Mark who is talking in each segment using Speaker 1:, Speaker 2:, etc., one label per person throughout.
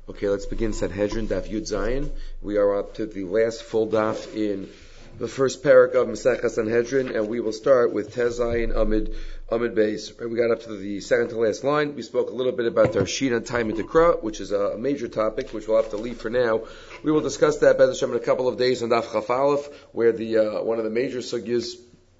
Speaker 1: Okay, let's begin Sanhedrin, Daf Yud Zayin. We are up to the last full daf in the first parak of Masechah Sanhedrin, and we will start with Tez Zayin Amid Beis. We got up to the second to last line. We spoke a little bit about Darshina Time and Dekra, which is a major topic, which we'll have to leave for now. We will discuss that Bez Hashem in a couple of days on Daf Chaf Aleph, where the one of the major sugyas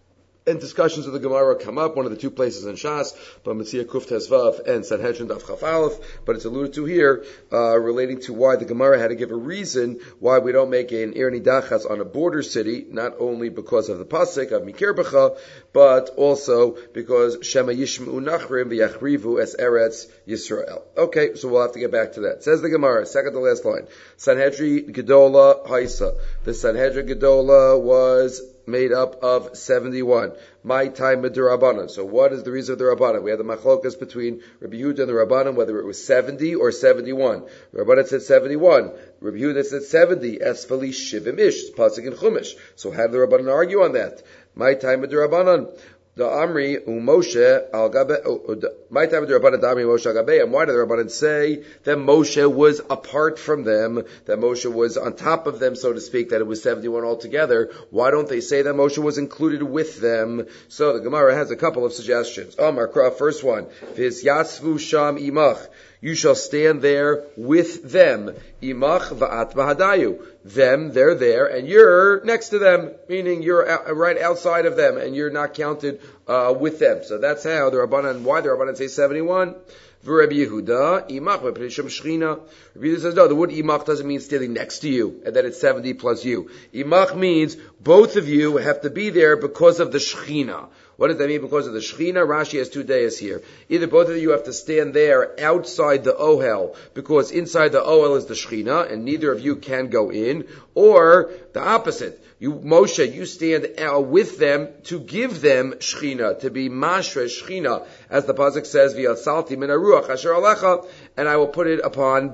Speaker 1: and discussions of the Gemara come up, one of the two places in Shas, Bamitzia Kuf Tezvav and Sanhedrin Daf Chaf Aleph, but it's alluded to here, relating to why the Gemara had to give a reason why we don't make an Ir Nidachas on a border city, not only because of the Pasuk of Mikir B'cha, but also because Shema Yishma'u Nachrim V'yachrivu Es Eretz Yisrael. Okay, so we'll have to get back to that. Says the Gemara, second to last line, Sanhedrin Gedola Haisa. The Sanhedrin Gedola was made up of 71. My time with the Rabbanan. So what is the reason of the Rabbanan? We had the machlokas between Rabbi Yehuda and the Rabbanan, whether it was 70 or 71. The Rabbanan said 71. Rabbi Yehuda said 70. Esfali Shivim Ish. It's Pasuk in Chumash. So how did the Rabbanan argue on that? My time with the Rabbanan. The Amri Moshe al Gabe. My time with the Rabbanan, the Amri Moshe al Gabe. And why did the Rabbanan say that Moshe was apart from them, that Moshe was on top of them, so to speak, that it was 71 altogether? Why don't they say that Moshe was included with them? So the Gemara has a couple of suggestions. Amar Kra, first one, Vis Yatzvu Sham Imach. You shall stand there with them. Imach va'at v'hadayu. Them, they're there, and you're next to them, meaning you're right outside of them, and you're not counted with them. So that's how the Rabbanan, why the Rabbanan say 71. Rabbi Yehuda, imach v'pnei shechina. Rabbi Yehuda says, no, the word imach doesn't mean standing next to you, and that it's 70 plus you. Imach means both of you have to be there because of the shechina. What does that mean? Because of the Shechina? Rashi has two days here. Either both of you have to stand there outside the Ohel, because inside the Ohel is the Shechina, and neither of you can go in, or the opposite. You, Moshe, you stand with them to give them Shechina, to be Mashre Shechina, as the Pasuk says, V'yatzalti min haruach asher alecha, and I will put it upon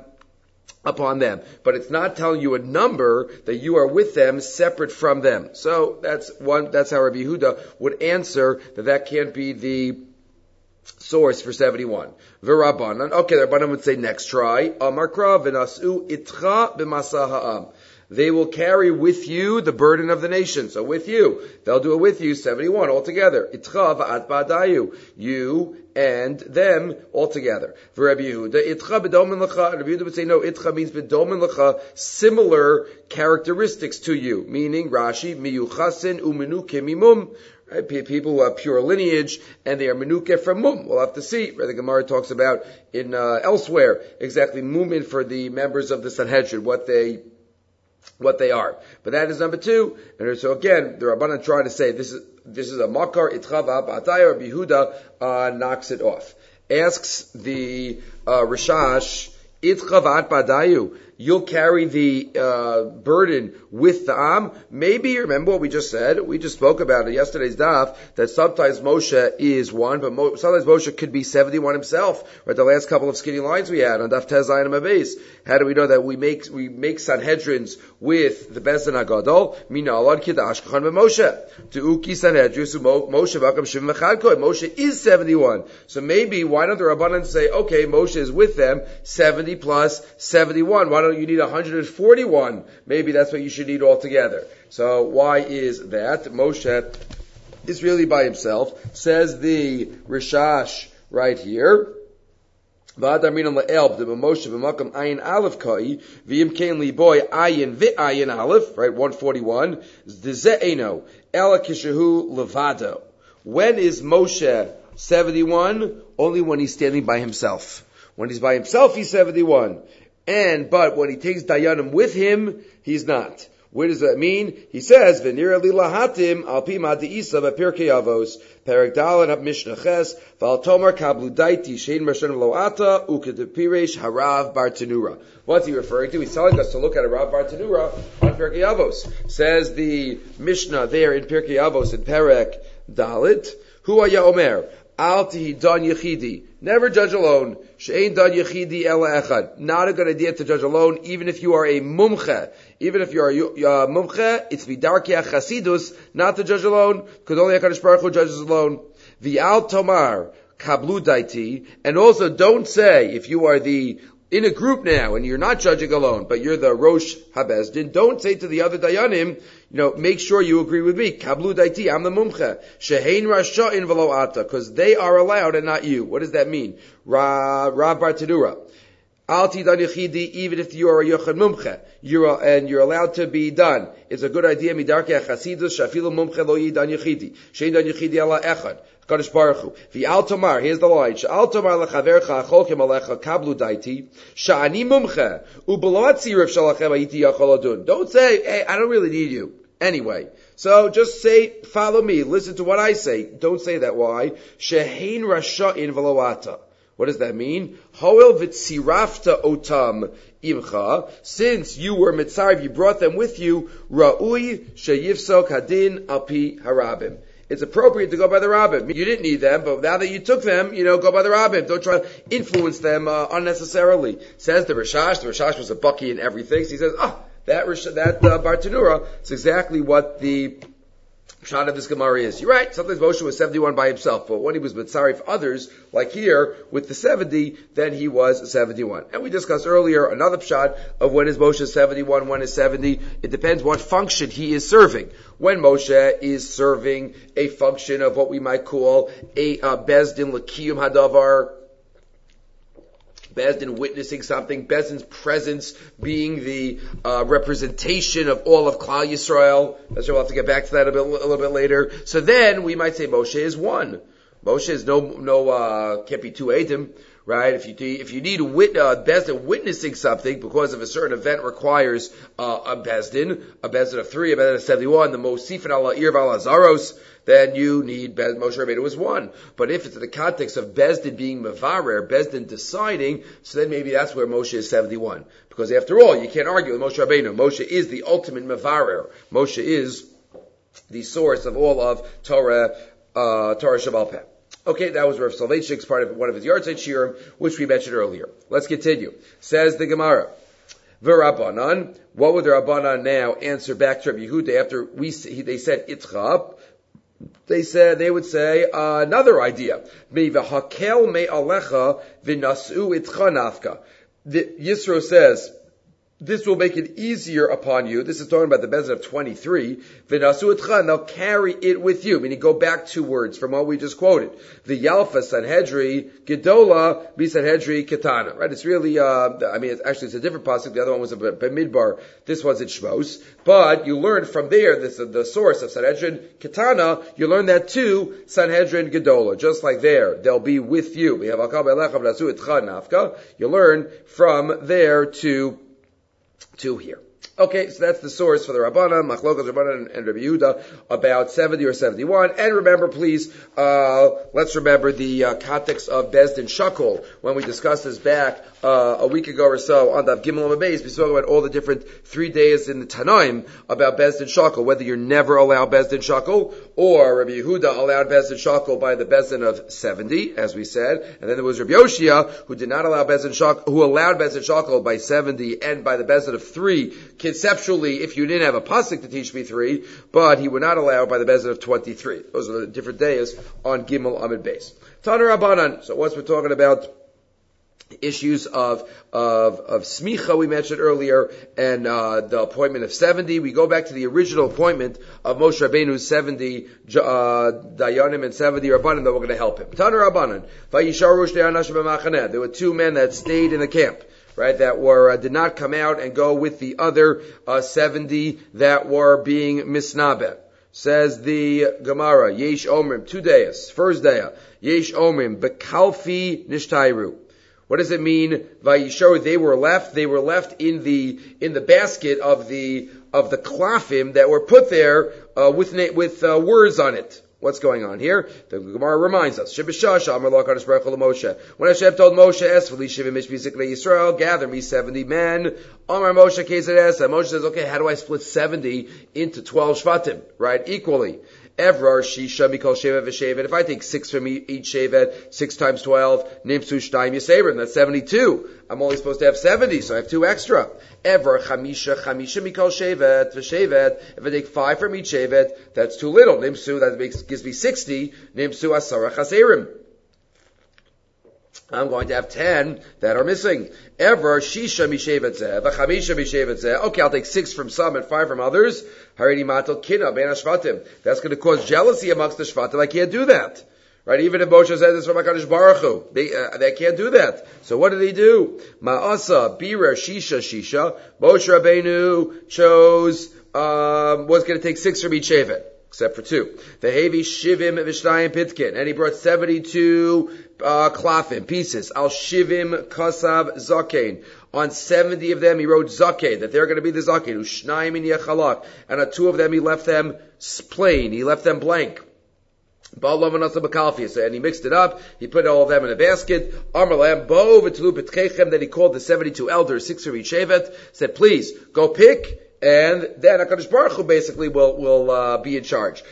Speaker 1: them. But it's not telling you a number that you are with them separate from them. So that's how Rabbi Yehuda would answer that can't be the source for 71. V'Rabbanan. Okay, the Rabbanan would say next try. Amar Kra v'nasu itcha b'masa ha'am. They will carry with you the burden of the nation. So with you. They'll do it with you, 71 altogether. Itcha v'at ba'adayu. You and them altogether. For Rabbi Yehuda, itcha b'domen l'cha. Rabbi Yehuda would say, no, itcha means b'domen l'cha, similar characteristics to you. Meaning, Rashi, miyuchasin u'menuke mimum. Right? People who have pure lineage, and they are menuke from mum. We'll have to see. Right? The Gemara talks about in elsewhere, exactly mumin for the members of the Sanhedrin, what they are. But that is number two. And so again, the Rabbanan try to say this is a makar itcha v'ataya. Rabbi Yehuda knocks it off. Asks the Rishash, itcha v'at ba'adayu. You'll carry the burden with the Am. Maybe, remember what we just said? We just spoke about it yesterday's daf, that sometimes Moshe is one, but sometimes Moshe could be 71 himself. Right, the last couple of skinny lines we had on daf Tez Zayin Amabes. How do we know that we make Sanhedrins with the Beis Din Hagadol? Minalad Kidash Kachan Moshe. To Uki Sanhedrin, Moshe Vakam Shivim Echad Kohen. Moshe is 71. So maybe, why don't the Rabbanan say, okay, Moshe is with them, 70 plus 71. Why don't you need 141? Maybe that's what you should need altogether. So why is that? Moshe is really by himself. Says the Rishash right here. Right, 141. When is Moshe 71? Only when he's standing by himself. When he's by himself, he's 71. But when he takes Dayanim with him, he's not. What does that mean? He says, "V'nira li lahatim al pi ma'diisa b'pirkei avos perek dalet ab mishnah ches v'al tomar kablu daiti shein mershanim loata ukedepiresh harav bartanura." What's he referring to? He's telling us to look at a Rav Bartanura on Pirkei Avos. Says the Mishnah there in Pirkei Avos in Perek Dalet, Hu haya omer al tihi dan yechidi. Never judge alone. She'ein dan yechidi ela echad. Not a good idea to judge alone, even if you are a mumche. Even if you are a mumche, it's vidarkia chasidus, not to judge alone, because only HaKadosh Baruch Hu judges alone. V'al tomar kablu daiti, and also don't say, if you are the in a group now, and you're not judging alone, but you're the Rosh HaBezdin, don't say to the other Dayanim, make sure you agree with me. Kablu daiti, I'm the mumche. Shehein rasha'in v'lo ata, because they are allowed and not you. What does that mean? Rav Bartanura. Al tidan yechidi, even if you are a yochad mumche, you're allowed to be done. It's a good idea. Midarke chasidus shafilu mumche lo yidan yechidi. Shein dan yechidi ala echad. Kadosh Baruch Hu. V'al tomar, here's the line. Sh'al tomar lechavercha acholkim alecha kablu daiti. Sha'ani mumche. U'belo atzirif shalachem ha'iti yachol adun. Don't say, hey, I don't really need you. Anyway. So just say, follow me. Listen to what I say. Don't say that. Why? Shehein rasha'in v'lo ata. What does that mean? Hoel v'tzirafta otam imcha. Since you were mitzarif, you brought them with you. Ra'ui sheyifsok hadin alpi harabim. It's appropriate to go by the rabbim. You didn't need them, but now that you took them, go by the rabbim. Don't try to influence them unnecessarily. Says the Rashash. The Rashash was a bucky in everything. So he says, that Bartanura is exactly what the Pshat of this Gemara is. You're right. Sometimes Moshe was 71 by himself, but when he was mitzarif others, like here with the 70, then he was 71. And we discussed earlier another Pshat of when is Moshe 71, when is 70. It depends what function he is serving. When Moshe is serving a function of what we might call a Bezdin L'Kiyum Hadavar, Bezdin witnessing something, Bezdin's presence being the representation of all of Klal Yisrael. That's we'll have to get back to that a little bit later. So then we might say Moshe is one. Moshe is can't be two Edom, right? If you need a Bezdin witnessing something because of a certain event requires a Bezdin of 3, a Bezdin of 71, the Mosif and Allah Ir Val Azaros, then you need Moshe Rabbeinu as one. But if it's in the context of Bezdin being Mevarer, Bezdin deciding, so then maybe that's where Moshe is 71. Because after all, you can't argue with Moshe Rabbeinu. Moshe is the ultimate Mevarer. Moshe is the source of all of Torah Shabbat Peh. Okay, that was Rav Soloveitchik's part of one of his Yartzeit Shirim, which we mentioned earlier. Let's continue. Says the Gemara. V'Rabbanan, what would the Rabbanan now answer back to Rabbi Yehuda after they said Itcha? They would say another idea. V'hakel me alecha v'nasu itcha nafka. Yisro says, this will make it easier upon you. This is talking about the Bezdin of 23. V'nasu itcha, and they'll carry it with you. Meaning, go back 2 words from what we just quoted. The Yalfa Sanhedri Gedola Bi Sanhedri Ketana. Right? It's really, it's a different pasuk. The other one was a B'midbar. This was in Shmos. But you learn from there, this is the source of Sanhedrin Ketana. You learn that too, Sanhedrin Gedola. Just like there, they'll be with you. We have Akab Elecha V'nasu itcha nafka. You learn from there to here. Okay, so that's the source for the Rabbanan, Machlokas Rabbanan and Rabbi Yehuda about 70 or 71. And remember, please, let's remember the context of Bezdin Shakol. When we discussed this back a week ago or so on the Gimel Amud Beis, we spoke about all the different 3 days in the Tanaim about Bezdin Shakol, whether you're never allowed Bezdin Shakol, or Rabbi Yehuda allowed Bezdin Shakol by the Bezdin of 70, as we said. And then there was Rabbi Yoshia, who did not allow Bezdin Shakol, who allowed Bezdin Shakol by 70 and by the Bezdin of 3, conceptually, if you didn't have a pasuk to teach me 3, but he would not allow by the Bezdin of 23. Those are the different days on Gimel Amud Beis. Tana Rabbanan. So once we're talking about issues of smicha we mentioned earlier, and the appointment of 70, we go back to the original appointment of Moshe Rabbeinu's 70 Dayanim and 70 Rabbanan that were going to help him. Tana Rabbanan. There were 2 men that stayed in the camp, right, that were did not come out and go with the other 70 that were being misnabeh. Says the Gemara, Yesh Omrim, 2 days. First day, Yesh Omrim, Bekalfi Nishtairu. What does it mean? Vayisharu, they were left in the basket of the klafim that were put there with words on it. What's going on here? The Gemara reminds us. When Hashem told Moshe, Yisrael, gather me 70 men. Amar Moshe Moshe says, okay, how do I split 70 into 12 shvatim? Right? Equally. Evrar Shisha Mikol Shevet V'Shevet. If I take 6 from each Shevet, 6 times 12, Nimsu Shtayim Yisabrim, that's 72. I'm only supposed to have 70, so I have 2 extra. Evrar Chamisha Mikol Shevet V'Shevet. If I take 5 from each Shevet, that's too little. Nimsu, gives me 60. Nimsu Asara Chaserim. I'm going to have 10 that are missing. Ever shisha mishevetzeh, v'chamisha mishevetzeh. Okay, I'll take 6 from some and 5 from others. Haredi matel kina ben hashvatim. That's going to cause jealousy amongst the shvatim. I can't do that. Right? Even if Moshe says this from HaKadosh Baruch Hu, they can't do that. So what did he do? Ma'asa birer shisha. Moshe Rabbeinu chose, was going to take 6 from each shevet, except for 2. Vehevi shivim v'shnayim pitkin. And he brought 72 klafim, pieces. Al shivim kasav zakein. On 70 of them he wrote zakein, that they're going to be the zakein. Ushnayim in yechalak. And on 2 of them he left them plain. He left them blank. And he mixed it up. He put all of them in a basket. Then he called the 72 elders, 6 from each shevet, said, please, go pick, and then HaKadosh Baruch Hu basically will be in charge.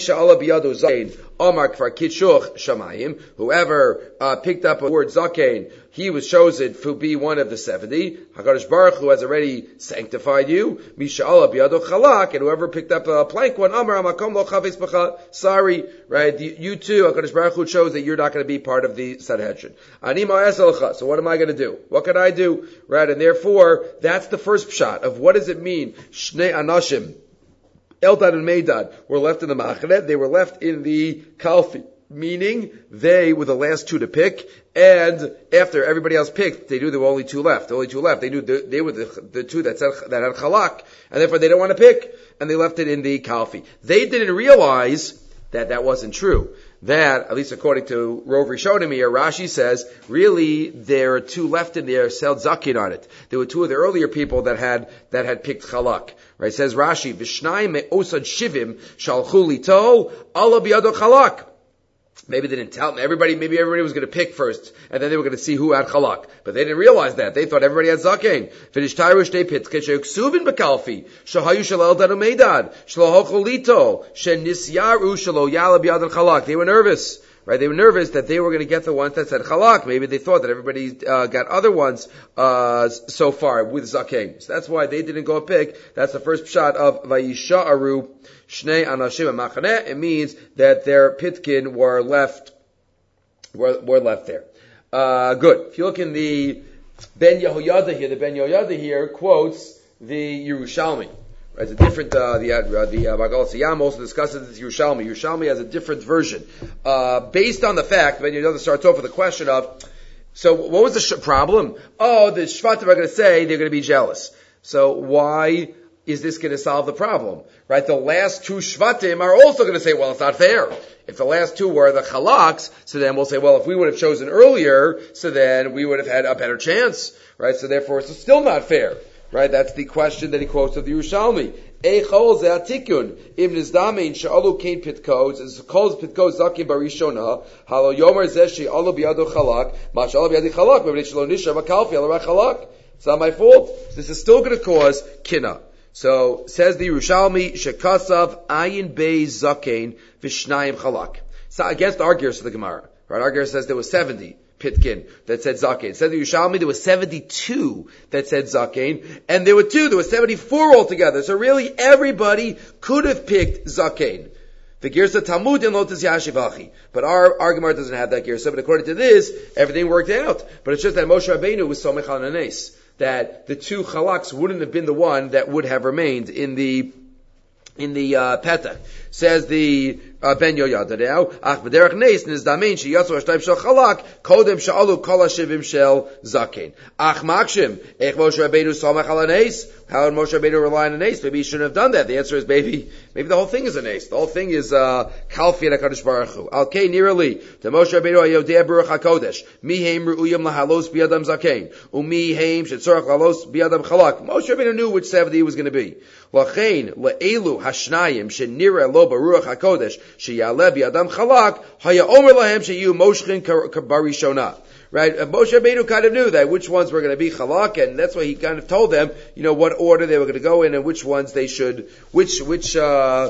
Speaker 1: Whoever picked up a word zakein, he was chosen to be one of the 70. HaKadosh Baruch Hu has already sanctified you. Misha'ala biyado chalak, and whoever picked up a plank one, Amar hamakom lo chavetz b'cha. Sorry, right? You too, HaKadosh Baruch Hu chose that you're not going to be part of the Sanhedrin. Ani ma'as elcha. So what am I going to do? What can I do? Right? And therefore, that's the first shot of what does it mean? Shnei anashim, Eldad and Medad, were left in the Machane. They were left in the Kalfi. Meaning, they were the last 2 to pick, and after everybody else picked, they knew there were only 2 left. They knew they were the 2 that had chalak, and therefore they didn't want to pick, and they left it in the kalfi. They didn't realize that wasn't true. That, at least according to Rov Rishonim here, Rashi says, really, there are 2 left in there, sell zakin on it. There were 2 of the earlier people that had picked chalak. Right, says Rashi, Vishnai me osad shivim, shalchu litol, Allah biyado chalak. Maybe they didn't tell them. Maybe everybody was going to pick first, and then they were going to see who had chalak. But they didn't realize that. They thought everybody had zakein. V'nishtayru shtei pitzke she'uksubin bekalfi, shahayu shelo eldad u'meidad, shelo hocholito, she'nisyaru shelo yala b'yad chalak. They were nervous. Right? They were nervous that they were going to get the ones that said chalak. Maybe they thought that everybody got other ones so far with zakein. So that's why they didn't go pick. That's the first shot of vayisha'aru shnei anashim ma'chaneh. It means that their pitkin were left there. Good. If you look in the Ben Yehoyada here quotes the Yerushalmi. It's a different, the Magalat Yam also discusses this Yerushalmi. Yerushalmi has a different version. Based on the fact, Ben Yehoyada starts off with the question of, so what was the problem? Oh, the Shvatim are going to say they're going to be jealous. So why is this going to solve the problem? Right? The last 2 Shvatim are also going to say, well, it's not fair. If the last 2 were the Chalaks, so then we'll say, well, if we would have chosen earlier, so then we would have had a better chance. Right? So therefore, it's still not fair. Right? That's the question that he quotes of the Yerushalmi. Eichol ze atikun im nizdamein she'alu kein pitkos is calls pitkos zakim barishona halo yomer ze she'alu biyado chalak ma she'alu biyadi chalak but shelo nisha vakalfi ala chalak. It's not my fault. This is still going to cause kina. So says the Yerushalmi shekasav ayin bei zakein v'shnayim chalak. So against the arguers of the Gemara. Right? Arguer says there was 70. Pitkin that said zakein. Said the Yerushalmi there was 72 that said zakein, and there were 74 altogether. So really everybody could have picked zakein. The Girsa Talmud in Lotus Yashivachi. But our Gemara doesn't have that Girsa, but according to this, everything worked out. But it's just that Moshe Rabbeinu was somech al nanes, that the 2 chalaks wouldn't have been the one that would have remained in the Petach. Says the Ben Yehoyada now, ach b'derech neis nizdamein sheyatzu hashtayim shel chalak kodem sha'alu kol hashivim shel zakein. Ach makshim ech Moshe Rabbeinu samach al haneis. How did Moshe Rabbeinu rely on a nace? Maybe he shouldn't have done that. The answer is maybe the whole thing is a nace. The whole thing is kalfi and HaKadosh Baruch Hu. Al kei nirali to Moshe Rabbeinu hayodeh baruch hakodesh miheim ru'uyim lahalos biyadam zakein umiheim shetzorach lahalos biyadam chalak. Moshe Rabbeinu knew which 70 he was going to be. Lachein le'elu hashnayim shenira lo baruch hakodesh sheyaleh biyadam chalak haya omer lahem sheyu moshchin barishona. Right? Moshe Rabbeinu kind of knew that which ones were going to be chalak, and that's why he kind of told them, what order they were going to go in and which ones they should, which people should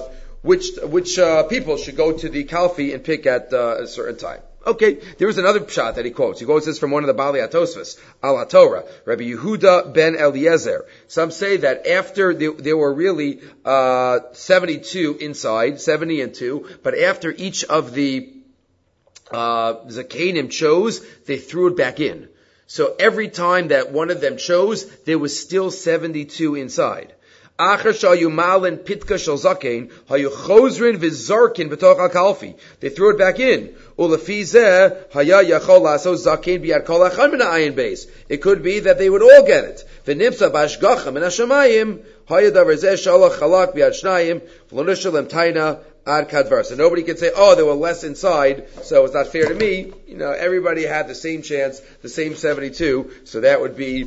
Speaker 1: go to the Kalfi and pick at a certain time. Okay, there was another pshat that he quotes. He quotes this from one of the Bali Atosfos, Al Torah, Rabbi Yehuda ben Eliezer. Some say that after there were really 72 inside, 70 and 2, but after each of the Zakanim chose, they threw it back in. So every time that one of them chose, there was still 72 inside. They threw it back in. It could be that they would all get it. So nobody can say, oh, there were less inside, so it's not fair to me. Everybody had the same chance, the same 72, so that would be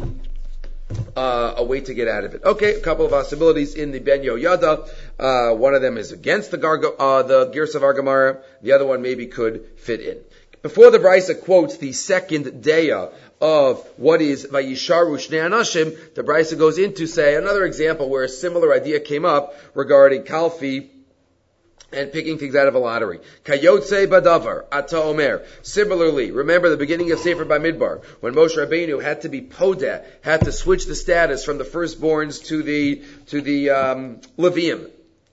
Speaker 1: a way to get out of it. Okay, a couple of possibilities in the Ben Yoyada. One of them is against the Girsa of Gemara. The other one maybe could fit in. Before the Brisa quotes the second daya of what is Vayisharu Shnei Anashim, the Brisa goes into say another example where a similar idea came up regarding Kalfi and picking things out of a lottery. Kayotze badavar, ata omer. Similarly, remember the beginning of Sefer Bamidbar, when Moshe Rabbeinu had to be podeh, had to switch the status from the firstborns to the Levium.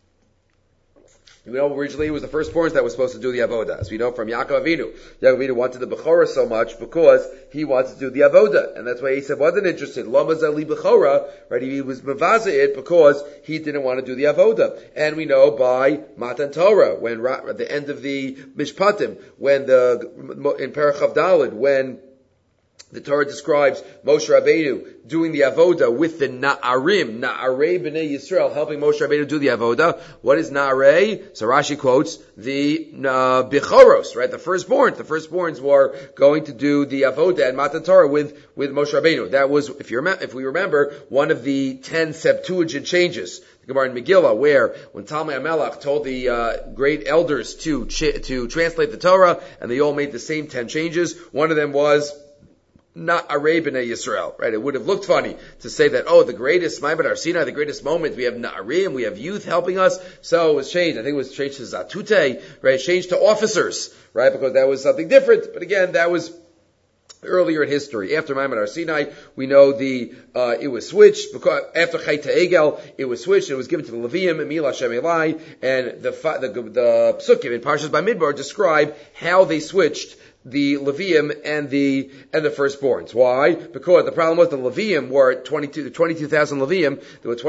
Speaker 1: Originally it was the firstborns that was supposed to do the avoda. As we know from Yaakov Avinu. Yaakov Avinu wanted the Bechorah so much because he wanted to do the avoda. And that's why Esav wasn't interested. Lama zali Bechorah, right? He was mevaza it because he didn't want to do the avoda. And we know by Matan Torah, when at the end of the Mishpatim, when in Parachav Daled, when the Torah describes Moshe Rabbeinu doing the avoda with the Na'arim, Na'arei B'nai Yisrael, helping Moshe Rabbeinu do the avoda. What is Na'arei? So Rashi quotes the Bichoros, right? The firstborns. The firstborns were going to do the avoda and Matan Torah with Moshe Rabbeinu. That was, if we remember, one of the 10 Septuagint changes. The Gemara in Megillah, where when Talmei HaMelech told the great elders to translate the Torah, and they all made the same 10 changes, one of them was not Arei B'nai Yisrael, right? It would have looked funny to say that, the greatest Ma'amad Har Sinai, the greatest moment, we have Na'arim, we have youth helping us, so it was changed. I think it was changed to Zatute, right? Changed to officers, right? Because that was something different. But again, that was earlier in history. After Ma'amad Har Sinai, we know it was switched, because after Chayta Egel, it was switched, and it was given to the Levium, Emil Hashem Elai, and the Psukim in Parshas Bamidbar describe how they switched the Levium and the firstborns. Why? Because the problem was the Levium were 22,000 Levium, there were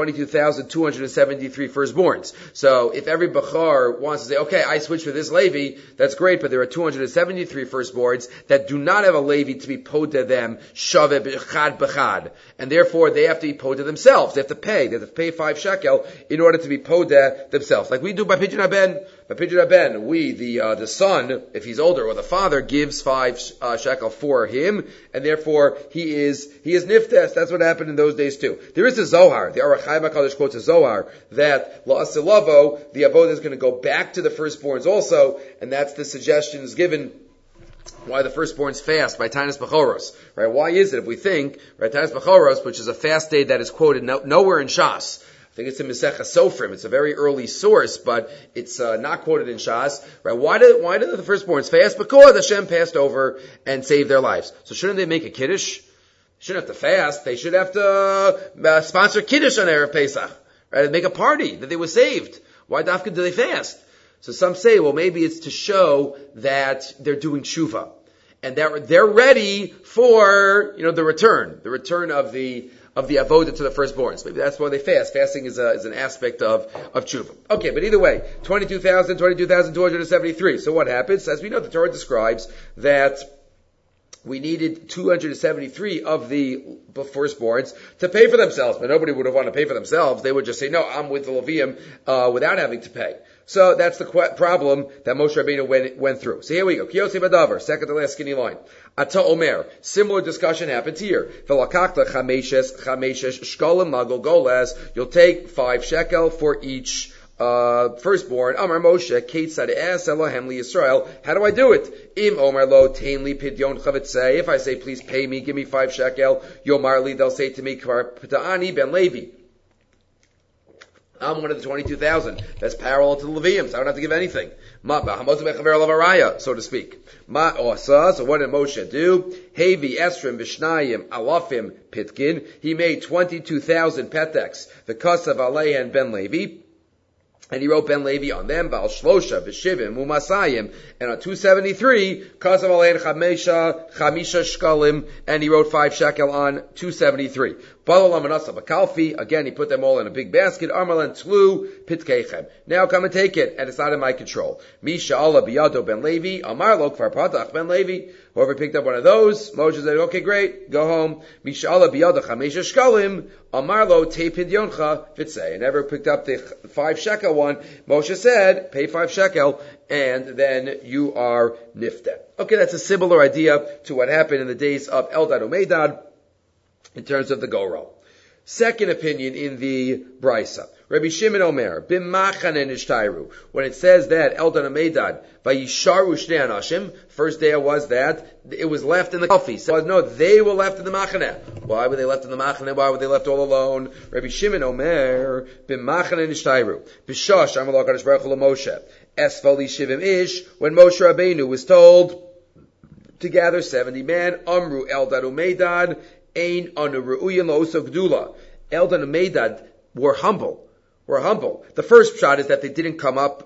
Speaker 1: 22,273 firstborns. So if every Bachar wants to say, okay, I switched for this Levi, that's great, but there are 273 firstborns that do not have a Levi to be podeh them, shaveh b'chad b'chad. And therefore they have to be podeh themselves. They have to pay 5 shekel in order to be podeh themselves. Like we do by Pidyon HaBen. By Pidyon HaBen, the son, if he's older, or the father, gives 5 shekel for him, and therefore he is niftes. That's what happened in those days too. There is a Zohar. The Aruch Chaim HaKadosh quotes a Zohar that la'asilavo, the avodah is going to go back to the firstborns also, and that's the suggestions given why the firstborns fast by Tanis Bechoros, right? Why is it, if we think, right, Tanis Bechoros, which is a fast day that is quoted nowhere in Shas, I think it's in Masechah Sofrim. It's a very early source, but it's not quoted in Shas. Right? Why did the firstborns fast? Because Hashem passed over and saved their lives. So shouldn't they make a kiddush? They shouldn't have to fast. They should have to sponsor kiddush on Erev Pesach, right? And make a party that they were saved. Why dafka do they fast? So some say, well, maybe it's to show that they're doing tshuva and they're ready for the return of the avodah to the firstborns. Maybe that's why they fast. Fasting is an aspect of tshuva. Okay, but either way, 22,273. So what happens? As we know, the Torah describes that we needed 273 of the firstborns to pay for themselves, but nobody would have wanted to pay for themselves. They would just say, no, I'm with the Levium, without having to pay. So that's the problem that Moshe Rabbeinu went through. So here we go. Kiyosei badavar, second to last skinny line. Ata omer. Similar discussion happens here. V'lakachta chameshes shkolim magol golas. You'll take 5 shekel for each firstborn. Amar Moshe, Ketzad es Elohem li Yisrael. How do I do it? Im Omer lo tein li pidyon chavetzei. If I say, please pay me, give me 5 shekel, Yomar li, they'll say to me, Kvar P'ta'ani ben Levi. I'm one of the 22,000. That's parallel to the Levium, so I don't have to give anything. So to speak. So what did Moshe do? Hevi esrim v'shnayim alafim pitkin. He made 22,000 peteks. The kasav aleihen ben Levi. And he wrote Ben Levi on them, Val Shlosha, V'Shivim, Umasayim, and on 273, Kasav Alein Chamisha Shkalim, and he wrote 5 shekel on 273. Balalam Manasa Bakalfi, again, he put them all in a big basket, Armalan Tlu, Pitkechem. Now come and take it, and it's not in my control. Misha Allah Biyado Ben Levi, Amar Lo Kfar Patach Ben Levi. Whoever picked up one of those, Moshe said, okay, great, go home. Misha Allah Biyado Chamesha Shkalim, Amar Lo Te Pidyoncha Vitzei. And ever picked up the 5 shekel one, Moshe said, pay 5 shekel, and then you are nifta. Okay, that's a similar idea to what happened in the days of Eldad Umeidad, in terms of the go-roll. Second opinion in the Brisa. Rabbi Shimon Omer, B'machanen ishtayru. When it says that, Eldad Umeidad, Vayisharu shnei anashim, first day was that, it was left in the coffee. So, no, they were left in the machaneh. Why were they left in the machaneh? Why were they left all alone? Rabbi Shimon Omer, B'machanen ishtayru. B'shosh, Amalok HaKadosh Baruch Hu Moshe. Esfali shivim ish, when Moshe Rabbeinu was told to gather 70 men, Amru Eldad Umeidad, Ein anu ru'uyin lo'oso gdula. Eldad and Umeidad were humble. The first shot is that they didn't come up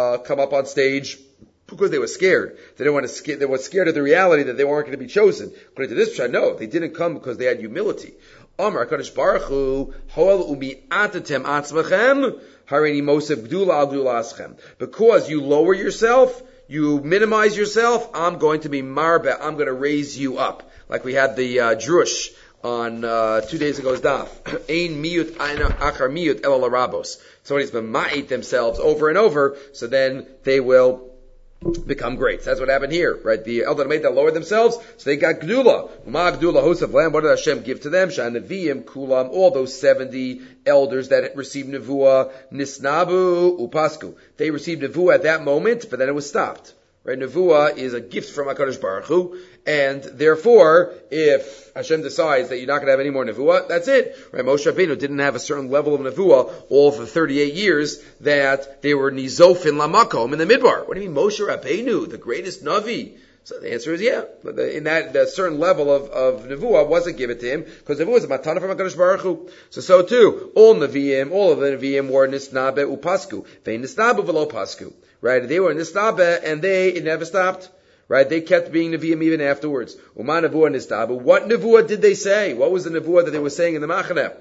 Speaker 1: on stage because they were scared. They were scared of the reality that they weren't going to be chosen. According to this shot, no, they didn't come because they had humility. Amar HaKadosh Baruch Hu, hoel umi'atatem atzmachem, hareini mosev gdula al gdula aschem. Because you lower yourself, you minimize yourself, I'm going to be marba, I'm going to raise you up. Like we had the drush on 2 days ago's daf. Ein miyut achar miyut el larabos. Somebody's been ma'it themselves over and over, so then they will become great. That's what happened here, right? The Eldad Umeidad lowered themselves, so they got gdula. Ma gdula hosav lam. What did Hashem give to them? Sha'neviim kulam. All those 70 elders that received nevuah, nisnabu upasku. They received nevuah at that moment, but then it was stopped. Right? Nevuah is a gift from HaKadosh Baruch Hu, and therefore, if Hashem decides that you're not going to have any more nevuah, that's it. Right? Moshe Rabbeinu didn't have a certain level of nevuah all for 38 years that they were nizofin lamakom in the midbar. What do you mean, Moshe Rabbeinu, the greatest navi? So the answer is yeah. In that certain level of nevuah wasn't given to him, because nevuah is a matana from HaKadosh Baruch Hu. So too, all of the neviim were nisnabe upasku. They nisnabu v'lo pasku. Right? They were nisnabe, and it never stopped. Right? They kept being neviim even afterwards. Uma nevuah nisnabu. What nevuah did they say? What was the nevuah that they were saying in the machaneh?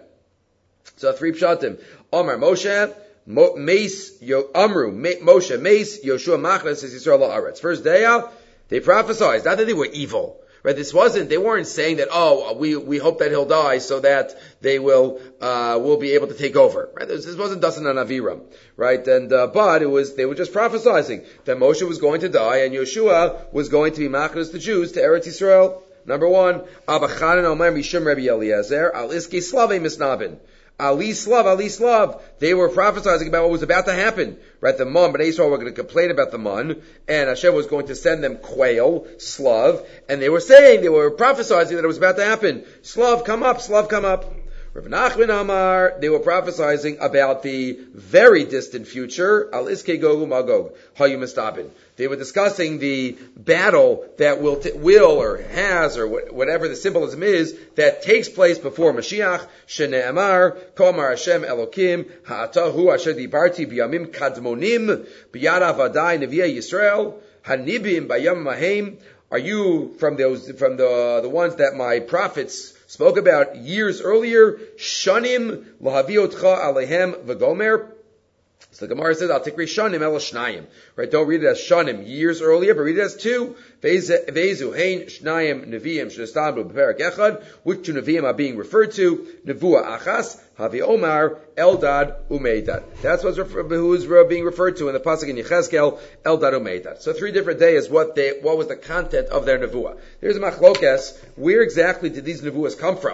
Speaker 1: So 3 pshatim. Omar Moshe, Amru, Moshe, Meis, Yoshua Machnas, says Yisrael La'aretz. First day out, they prophesied. Not that they were evil. Right? They weren't saying that, we hope that he'll die so that they will be able to take over. Right? This wasn't Dasan and Aviram. Right? And, but they were just prophesying that Moshe was going to die and Yeshua was going to be machnas the Jews to Eretz Yisrael. Number 1, Abba Chanan Omer Mishum Rabbi Eliezer, Al Iski Slave Misnabin. Ali Slav. They were prophesying about what was about to happen. Right? The Mon, but Israel were going to complain about the Mon, and Hashem was going to send them quail, Slav, and they were prophesying that it was about to happen. Slav, come up. Rav Nachman Amar, they were prophesying about the very distant future, Al Iske Gogu Magog, Hayu Mistabin. They were discussing the battle that will or has, or whatever the symbolism is, that takes place before Mashiach, Shene'amar, Komar Hashem Elokim, Ha'atahu Asher Dibarti B'yamim Kadmonim, B'yad Avadai Nevi'ah Yisrael, Hanibim Bayam Mahem. Are you from the ones that my prophets spoke about years earlier? Shanim lahaviotcha alehem v'gomer. So the Gemara says, "Al tikri shanim el shnayim." Right? Don't read it as shanim years earlier, but read it as 2. Vezu hein shnayim neviim shnestablu b'perak echad. Which 2 neviim are being referred to? Nevuah achas havi omar Eldad Umeidad. That's who is being referred to in the pasuk in Yechezkel, Eldad Umeidad. So 3 different days. What was the content of their nevuah? There's a machlokes. Where exactly did these nevuahs come from?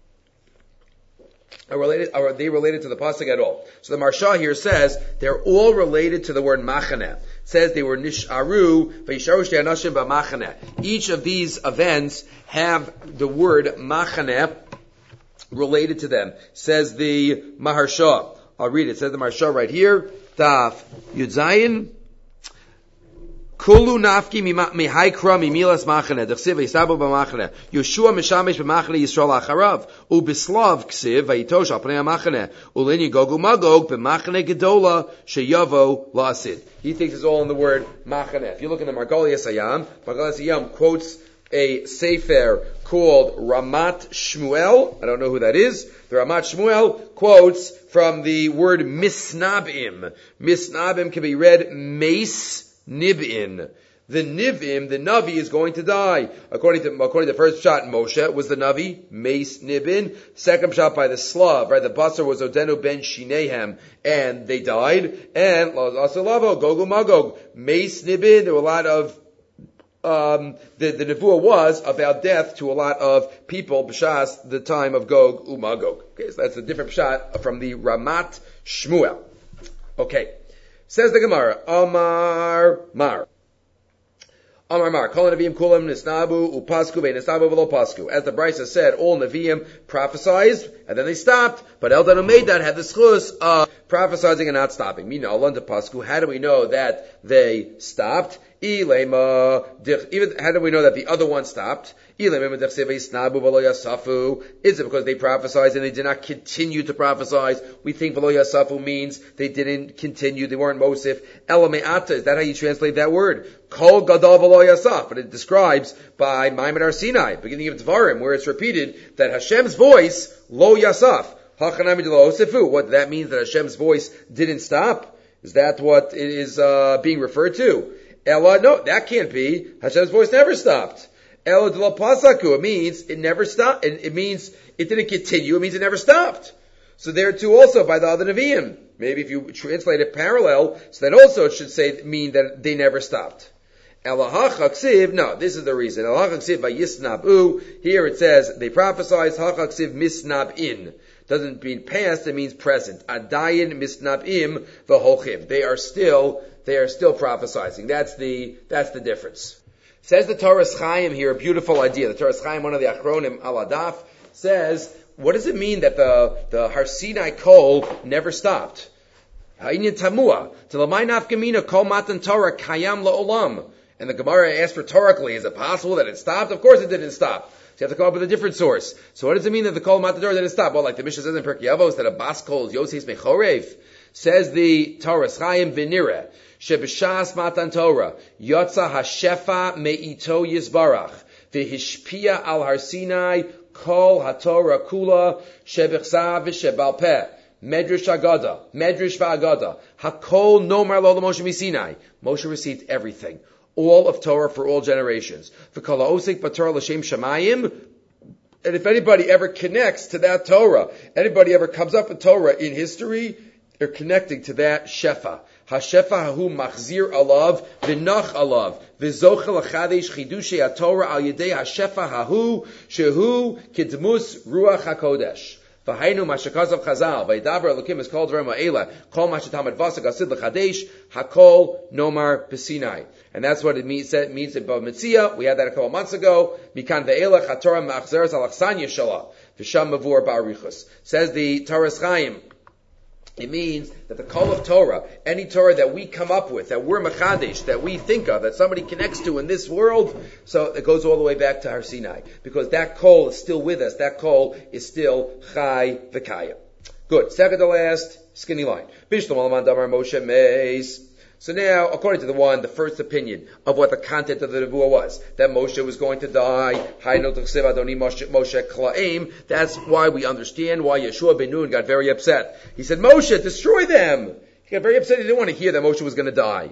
Speaker 1: Are they related to the pasuk at all? So the Marsha here says they're all related to the word machaneh. It says they were nisharu v'yisharu shtei anashim b'machaneh. Each of these events have the word machaneh related to them. Says the Maharsha. I'll read it. It says the Maharsha right here. Daf Yud Zayin. Kulu nafki mihaikra mimilas machane. Dechsiv yisabu b'machane. Yeshua mishamesh b'machane Yisrael acharav. Ubislav ksiv vayitosh al pnei machane. Ulini gogu magog b'machane gedola sheyavo la'asid. He thinks it's all in the word machane. If you look in the Margolius Hayam quotes a sefer called Ramat Shmuel. I don't know who that is. The Ramat Shmuel quotes from the word misnabim. Misnabim can be read meis nib'in. The Nivim, the Navi, is going to die. According to the first shot, Moshe was the Navi, Meis Nibin. Second shot by the Slav, right? The Basar was Odenu ben Shinehem, and they died. And Asalavo, Gog Magog, Meis Nibin. There were a lot of the Nevuah was about death to a lot of people, b'shas, the time of Gog Umagog. Okay, so that's a different shot from the Ramat Shmuel. Okay. Says the Gemara, Amar Mar. Amar Mar, Kol Nevi'im Kulam Nisnabu Upasku Ve'Nisnabu V'Lo Pasku. As the Brisa said, all Nevi'im prophesized, and then they stopped, but Eldad Umeidad had the schus of prophesizing and not stopping. Meaning, Allah to Pasku, how do we know that they stopped? Even how do we know that the other one stopped? Is it because they prophesied and they did not continue to prophesy? We think v'lo yasafu means they didn't continue, they weren't mosif. Elame'ata, is that how you translate that word? Kol gadol v'lo yasaf, but it describes by Maimon Har Sinai, beginning of Dvarim, where it's repeated that Hashem's voice, lo yasaf. What that means, that Hashem's voice didn't stop? Is that what it is being referred to? Ella, no, that can't be. Hashem's voice never stopped. Ella de la pasaku, it means it never stopped. It means it didn't continue. It means it never stopped. So there too also by the other Nevi'im. Maybe if you translate it parallel, so that also it should mean that they never stopped. Ella hachaksiv, no, this is the reason. Ella hachaksiv by yisnabu. Here it says they prophesied hachaksiv misnab'in. Doesn't mean past, it means present. Adayin misnab'im v'hochim. They are still prophesizing. That's the difference. Says the Torah Chaim here, a beautiful idea. The Torah Chaim, one of the Achronim Aladaf, says, what does it mean that the Har Sinai Kol never stopped? Ha'inyan tamua. T'lamay nafkamina kol matan Torah kayam la'olam. And the Gemara asked rhetorically, is it possible that it stopped? Of course it didn't stop. So you have to come up with a different source. So what does it mean that the Kol matan Torah didn't stop? Well, like the Mishnah says in Pirkei Avos, that a bas kol is Yoses mechorev. Says the Torah Chaim v'nireh. Shebishas matan Torah, yotza hashefa me'ito yizbarach, v'hishpia al Har Sinai, kol haTorah kula, shebichsa v'shebal peh, medrash v'agada, hakol nomar lo Moshe misinai. Moshe received everything, all of Torah for all generations. V'kol ha'osik b'Torah l'shem shamayim, and if anybody ever connects to that Torah, anybody ever comes up with Torah in history, they're connecting to that shefa. Hashefa hahu machzir alav v'nach alav v'zochel achadesh chidushei haTorah al yedei hashefa hahu shehu kidmus ruach hakodesh. V'hainu mashakazav chazal v'yidaber elokim is called dvarim ha'ela kol mashatamad v'asag asid l'chadesh hakol nomar b'sinai. And that's what it means in Bava Metzia. We had that a couple months ago. Mikan ve'ela haTorah machzeres al achsan yeshala v'sham mavur ba'arichus. Says the Torah Chaim, it means that the Kol of Torah, any Torah that we come up with, that we're Machadesh, that we think of, that somebody connects to in this world, so it goes all the way back to Har Sinai. Because that Kol is still with us. That Kol is still Chai V'Kaya. Good. Second to last, skinny line. Bishlam Alaman Damar Moshe Meis. So now, according to the first opinion of what the content of the Nevuah was, that Moshe was going to die, that's why we understand why Yeshua ben Nun got very upset. He said, Moshe, destroy them! He got very upset, he didn't want to hear that Moshe was going to die.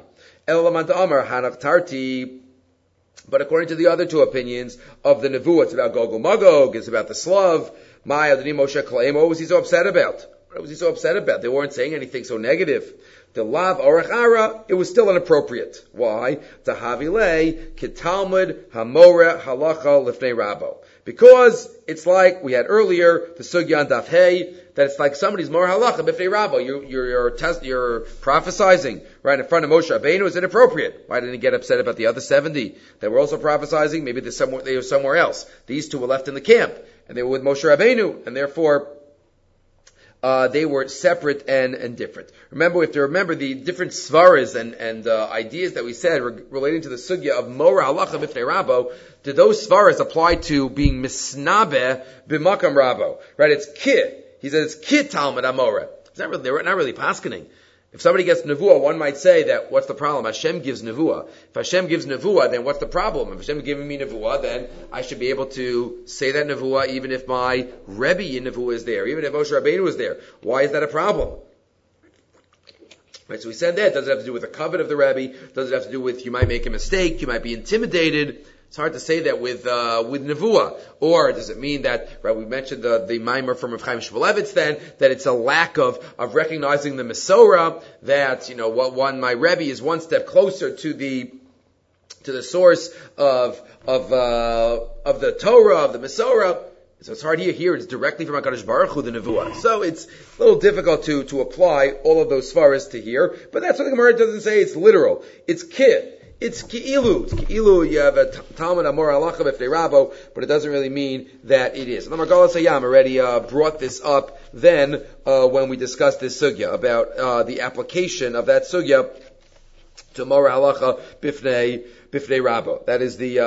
Speaker 1: But according to the other two opinions of the Nevuah, it's about Gog Magog, it's about the Slav, what was he so upset about? What was he so upset about? They weren't saying anything so negative. The lav orach ara, it was still inappropriate. Why? Tahavile kitalmud hamora halacha lifnei rabo. Because it's like we had earlier the sugya on daf hey, that it's like somebody's more halacha bifnei rabo. You're prophesying right in front of Moshe Rabbeinu is inappropriate. Why didn't he get upset about the other 70 that were also prophesying? Maybe they were somewhere else. These two were left in the camp and they were with Moshe Rabbeinu, and therefore they were separate and different. Remember, we have to remember the different svaras and ideas that we said relating to the sugya of Mora Halacha B'fnei Rabo. Did those svaras apply to being misnabe b'makam Rabo? Right? It's ki. He says it's ki Talmud Amora. They're not really paskening. If somebody gets nevuah, one might say that what's the problem? Hashem gives nevuah. If Hashem gives nevuah, then what's the problem? If Hashem is giving me nevuah, then I should be able to say that nevuah even if my Rebbe in nevuah is there, even if Moshe Rabbeinu is there. Why is that a problem? Right, so we said that. Does it have to do with the covet of the Rebbe? Does it have to do with you might make a mistake, you might be intimidated? It's hard to say that with nevuah. Or does it mean that, right, we mentioned the mimer from Rav Chaim Shmulevitz then, that it's a lack of recognizing the Mesorah, that, my Rebbe is one step closer to the source of the Torah, of the Mesorah. So it's hard here. It's directly from HaKadosh Baruch Hu, the Nevuah. So it's a little difficult to apply all of those svaras to here. But that's what the Gemara doesn't say. It's literal. It's ki. It's ki'ilu. It's ki'ilu. You have a Talmud Amor Halacha B'fnei Rabo, but it doesn't really mean that it is. And the Margalas Hayam already brought this up then when we discussed this sugya about the application of that sugya to Amor Halacha B'fnei Rabo. That is the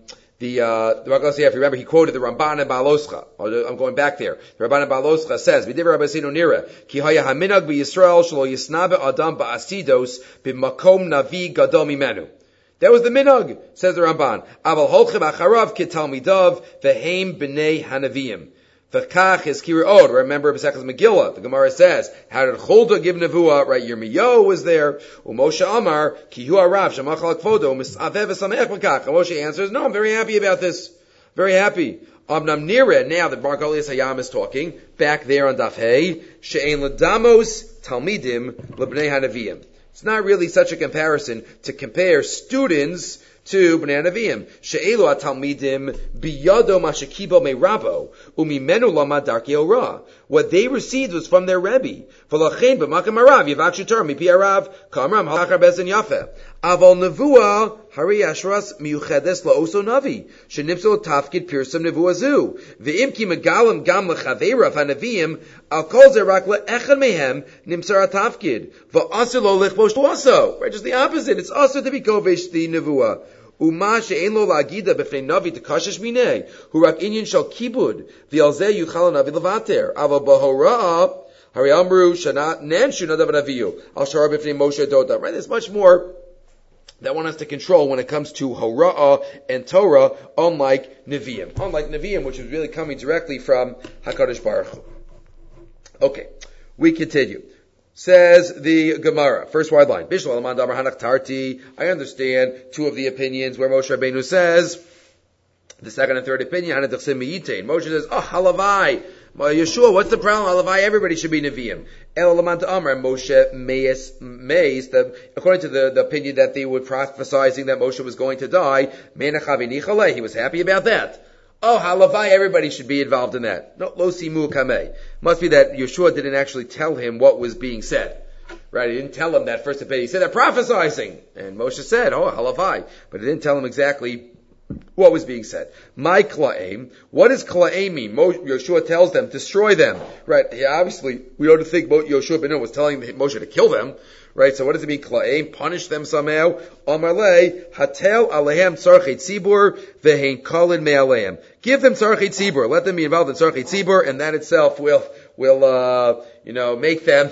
Speaker 1: Margalas Hayam. If you remember, he quoted the Ramban and Baaloscha. I'm going back there. The Ramban and Baaloscha says, "V'divrei Rabbi Sinu Nira ki haya haminag b'Yisrael shelo yisnabe adam ba'asidos b'makom navi gadol mimenu." That was the minhag, says the Ramban. Aval holchem acharav kitalmidav v'heim b'nei hanaviyim. V'kach is kira'od. Remember B'Sechas Megillah. The Gemara says, how did Cholda give nevuah? Right, Yirmiyahu was there. Moshe Amar ki hu arav shamachal kvodo misavev v'samech b'kach. Moshe answers, no, I'm very happy about this. Very happy. Amnam nire. Now that Bar Golias Hayam is talking, back there on Daf Hey, she'ein ledamos talmidim lebnei hanaviyim. It's not really such a comparison to compare students to Bnei Nevi'im. She'elu ha-talmidim biyado mashakibo me'rabo umimenu lama darkei ora. What they received was from their Rebbe. V'lachein b'makam harav yivakshu Torah mipi harav k'amram halachar bezin yafeh. Aval nevuah hari ashras miyuchedes la'oso navi shenipsol tafkid pirsam nevuah zu v'im ki megalim gam lechaverav ha-nevi'im al kol ze rak le'echad mehem nimsar ha-tafkid v'asir lo lichbosh also. Right, just the opposite. It's also to be kovesh the nevuah. Uma she'en lo la'agida b'fnei navi t'kashish minei hu rak inyan shal kibud v'al zeh yuchal navi levater aval b'horah hari amru shanat nanshu nadav naviyu al shara b'fnei Moshe doda. Right, there's much more that one has to control when it comes to Hora'ah and Torah, unlike Nevi'im, which is really coming directly from HaKadosh Baruch Hu. Okay, we continue. Says the Gemara, first wide line. Bishla Alaman Damar Hanak Tarti. I understand two of the opinions where Moshe Rabbeinu says, the second and third opinion, Moshe says, halavai. Yeshua, what's the problem? Halavai, everybody should be Nevi'im. El Alaman Amar, Moshe Meis, according to the opinion that they were prophesying that Moshe was going to die, he was happy about that. Oh, halavai, everybody should be involved in that. No, lo simu kamei. Must be that Yeshua didn't actually tell him what was being said. Right, he didn't tell him that first opinion. He said they're prophesying. And Moshe said, oh, halavai. But he didn't tell him exactly what was being said. My kla'im. What does kla'im mean? Yeshua tells them, destroy them. Right, obviously, we ought to think Yeshua ben Nun was telling Moshe to kill them. Right, so what does it mean, kla'im? Punish them somehow. Amalei, hatel alehem tzarchei tzibur, vehein kalin me'alehem. Give them tzarchei tzibur. Let them be involved in tzarchei tzibur, and that itself will make them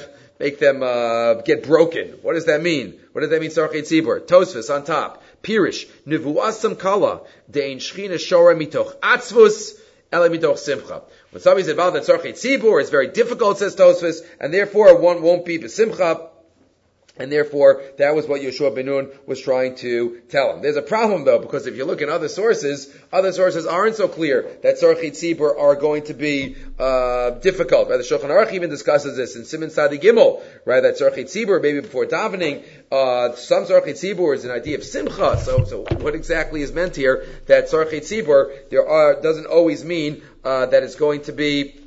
Speaker 1: get broken. What does that mean? What does that mean, tzarchei tzibur? Tosfos on top. Pirish, nevuasam kala, dein shchina shora mitoch atzvus, ele mitoch simcha. When somebody's involved in tzarchei tzibur, it's very difficult, says Tosfos, and therefore one won't be b'simcha. And therefore, that was what Yeshua ben Nun was trying to tell him. There's a problem though, because if you look in other sources aren't so clear that Tzarchei Tzibur are going to be difficult. Right? The Shulchan Aruch even discusses this in Siman Sadi Gimel, right? That Tzarchei Tzibur, maybe before davening, some Tzarchei Tzibur is an idea of simcha. So what exactly is meant here? That Tzarchei Tzibur doesn't always mean that it's going to be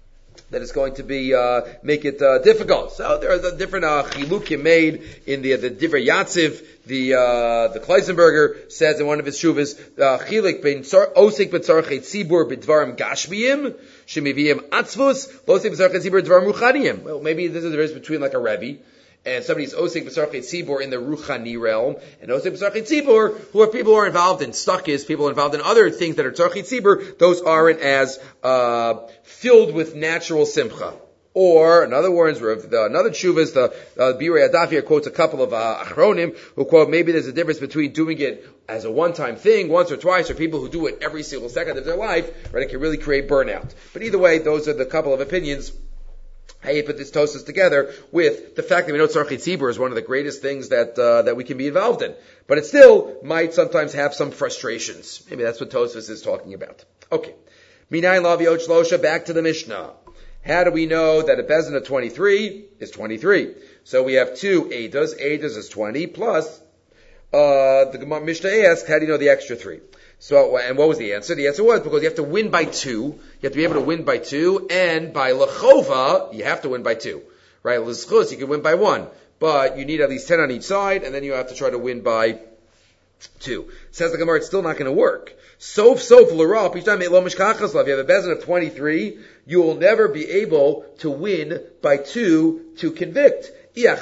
Speaker 1: make it difficult. So there are the different chilukim made in the different Yatziv. The Kleisenberger says in one of his shuvas, chiluk ben osik b'tzarchei tzibur b'dvarim gashmiyim Shemiviyim atzvus, lo osik b'sarchet tzibur dvar ruchaniyim. Well, maybe this is the difference between like a Rebbe and somebody's osik b'sarchet tzibur in the ruchani realm, and osik b'sarchet tzibur, who are people who are involved in stuckis, people involved in other things that are tzarchet tzibur, those aren't as filled with natural simcha. Or, in other words, another tshuva is the Birei Adaf here quotes a couple of achronim who quote, maybe there's a difference between doing it as a one-time thing, once or twice, or people who do it every single second of their life, right? It can really create burnout. But either way, those are the couple of opinions. How you put this Tosfos together with the fact that we know Tzarchet Tzibur is one of the greatest things that we can be involved in. But it still might sometimes have some frustrations. Maybe that's what Tosfos is talking about. Okay. Minayin Lav Yod Shlosha, back to the Mishnah. How do we know that a bezin of 23 is 23? So we have two Eidos. Eidos is 20 plus, the Mishnah asks, how do you know the extra 3? So, and what was the answer? The answer was because you have to win by 2. You have to be able to win by 2, and by Lechova, you have to win by 2. Right? L'schus, you can win by 1. But you need at least 10 on each side, and then you have to try to win by 2. Says the Gemara, it's still not going to work. Sof l'ra, each time you have a bezin of 23, you will never be able to win by 2 to convict. If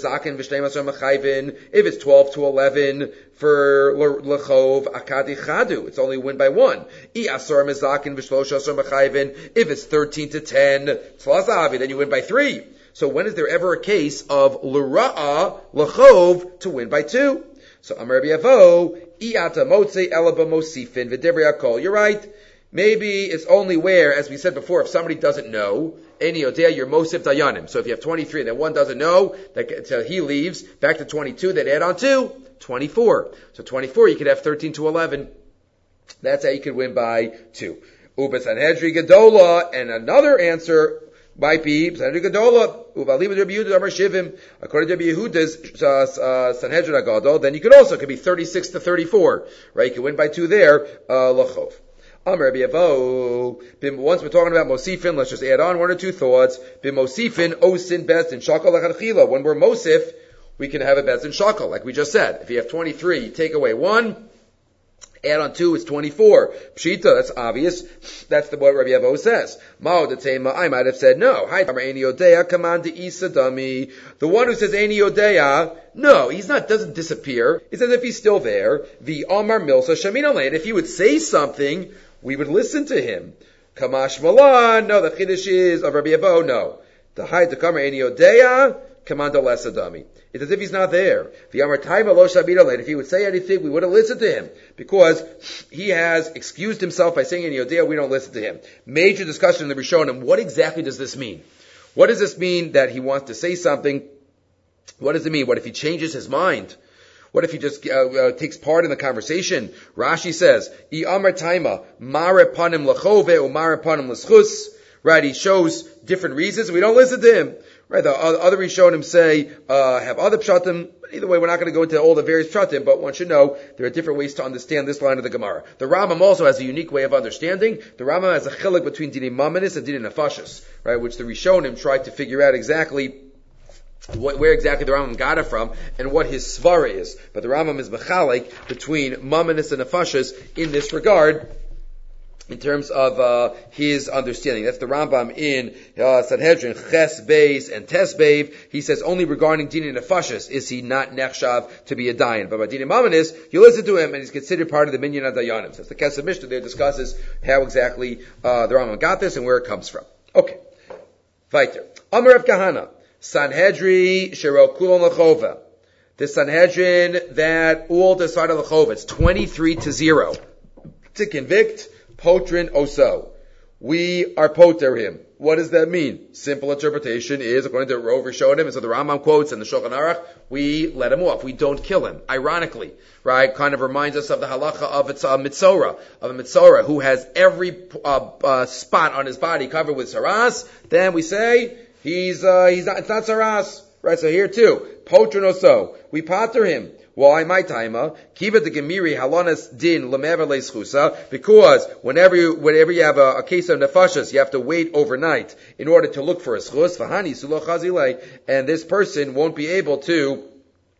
Speaker 1: it's 12 to 11 for lechov akadi chadu, it's only win by 1. If it's 13 to 10, then you win by 3. So when is there ever a case of l'ra'a lechov to win by 2? So Amar Rabbi Avo, I'ata motze elaba mosifin v'divrei hakol. You're right. Maybe it's only where, as we said before, if somebody doesn't know, Eni Odea, you're Mosif Dayanim. So if you have 23 and then one doesn't know, until he leaves, back to 22, then add on 2, 24. So 24, you could have 13 to 11. That's how you could win by 2. Uba Sanhedri Gedola, and another answer might be Sanhedri Gedola, Uvalim Rabbi Yehuda Amar Shivim. According to Rabbi Yehuda's Sanhedrin Gadol, then you could also, it could be 36 to 34. Right? You could win by 2 there, Lachov. Amar Rabbi Avo, once we're talking about Mosifin, let's just add on 1 or 2 thoughts. Bim Mosifin, Osin, Best, and Shakal, Lachadchila. When we're Mosif, we can have a Best and Shakal, like we just said. If you have 23, you take away 1, add on 2, it's 24. Pshita, that's obvious. That's what Rabbi Avo says. Mao de Tema, I might have said no. Hi, Eini Odea, command to Isa Dami. The one who says Eini Odea, no, he's not, doesn't disappear. It's as if he's still there. The Amar Milsa Shamin Alain. If he would say something, we would listen to him. Kamash Malan, no, the Chiddush is of Rabbi Avo, no. The Hai to Kamar Eini Odea, command to Lesa Dami. It's as if he's not there. The Amar Taima Lo Shamin Alain. If he would say anything, we wouldn't listen to him. Because he has excused himself by saying Eini Odea, we don't listen to him. Major discussion in the Rishonim. What exactly does this mean? What does this mean that he wants to say something? What does it mean? What if he changes his mind? What if he just takes part in the conversation? Rashi says, "I amar taima mare panim lachove or mare panim l'schus." Right? He shows different reasons. We don't listen to him. Right? The other Rishonim say have other pshatim. Either way, we're not going to go into all the various pshatim, but one should know there are different ways to understand this line of the Gemara. The Rambam also has a unique way of understanding. The Rambam has a chilek between dinei mamanis and dinei nefashis, right? Which the Rishonim tried to figure out exactly where exactly the Rambam got it from and what his svara is. But the Rambam is mechalek between mamanis and nefashis in this regard, in terms of his understanding. That's the Rambam in Sanhedrin, Ches Beis and Tes Beiv. He says only regarding dinei nefashis is he not nechshav to be a dayan. But by dinei mamanis, you listen to him and he's considered part of the minyan of dayanim. So the Kesef Mishnah there discusses how exactly the Rambam got this and where it comes from. Okay. Weiter. Amar Rav Kahana. Sanhedrin Shero Kulon Lechova. The Sanhedrin that all decided Lechova. It's 23-0. To convict, Potrin Oso. We are poter him. What does that mean? Simple interpretation is, according to Rov Rishonim, and so the Rambam quotes in the Shulchan Aruch, we let him off. We don't kill him. Ironically, right? Kind of reminds us of the halacha of a mitzora, who has every spot on his body covered with saras. Then we say, it's not saras. Right? So here too, potrin oso. We pater him. Why my taima? Kiva de gemiri halonas din lemever leischusa. Because whenever you have a case of nefashas, you have to wait overnight in order to look for a schus. V'hani sulo chazilei, and this person won't be able to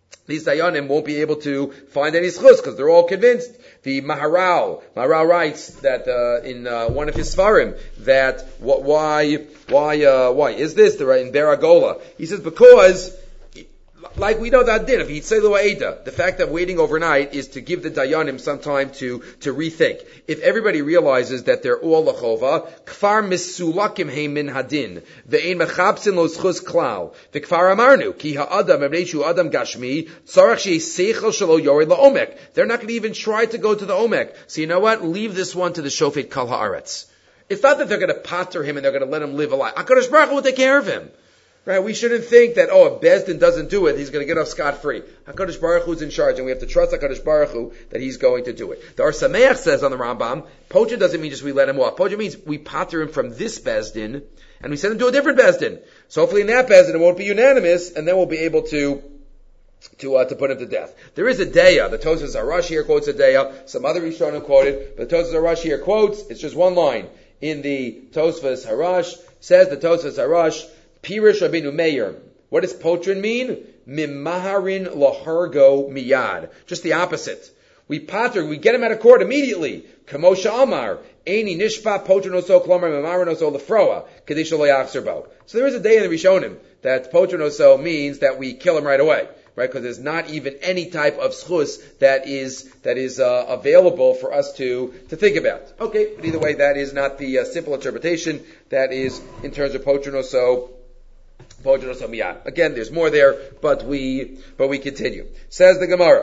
Speaker 1: these Dayanim won't be able to find any schus because they're all convinced. The Maharal writes that in one of his Sfarim that why is this in Beragola? He says because, like we know that din of Yitzelu Aida, the fact that waiting overnight is to give the Dayanim some time to rethink. If everybody realizes that they're all lachova, kfar misulakim heim min hadin, ve'ein mechabsin lo zchus klal, ve'kfar amarnu, ki ha'adam emreishu adam gashmi, tzarach she'ei seichel shelo yored la'omek. They're not going to even try to go to the omek. So you know what? Leave this one to the shofet kal ha'aretz. It's not that they're going to pater him and they're going to let him live a life. HaKadosh Baruch Hu will take care of him. Right? We shouldn't think that, if Bezdin doesn't do it, he's going to get off scot-free. HaKadosh Baruch Hu's in charge, and we have to trust HaKadosh Baruch Hu that he's going to do it. The Or Sameach says on the Rambam, Pocha doesn't mean just we let him off. Pocha means we pater him from this Bezdin, and we send him to a different Bezdin. So hopefully in that Bezdin it won't be unanimous, and then we'll be able to put him to death. There is a Deya. The Tosfos Harash here quotes a Deya. Some other Rishonim quoted, but the Tosfos Harash here quotes, it's just one line. In the Tosfos Harash, says the Tosfos Harash, Pirish Rabbeinu Meir. What does potrin mean? Mimaharin lahargo miyad. Just the opposite. We get him out of court immediately. Kamosha Amar. Eini nishpa potrin oso klomer mimaharin oso lefroa. Kadisha lo yachzerbo. So there is a day in the Rishonim that potrin oso means that we kill him right away. Right? Because there's not even any type of schus that is available for us to think about. Okay, but either way, that is not the simple interpretation. That is in terms of potrin oso. Again, there's more there, but we continue. Says the Gemara.